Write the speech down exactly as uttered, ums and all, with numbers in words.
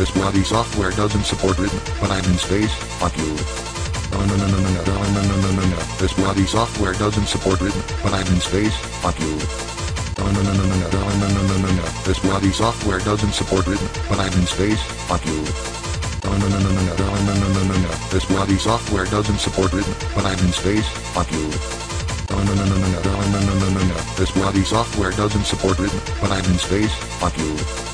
This bloody software doesn't support written, but I'm in space, fuck you. Oh no no no no no no no no no no no. This bloody software doesn't support written, but I'm in space, fuck you. Oh no no no no no no no no no no no. This bloody software doesn't support written, but I'm in space, fuck you. Oh no no no no no no no no no no no. This bloody software doesn't support written, but I'm in space, fuck you. Oh no no no no no no no no no no. This bloody software doesn't support written, but I'm in space, fuck you.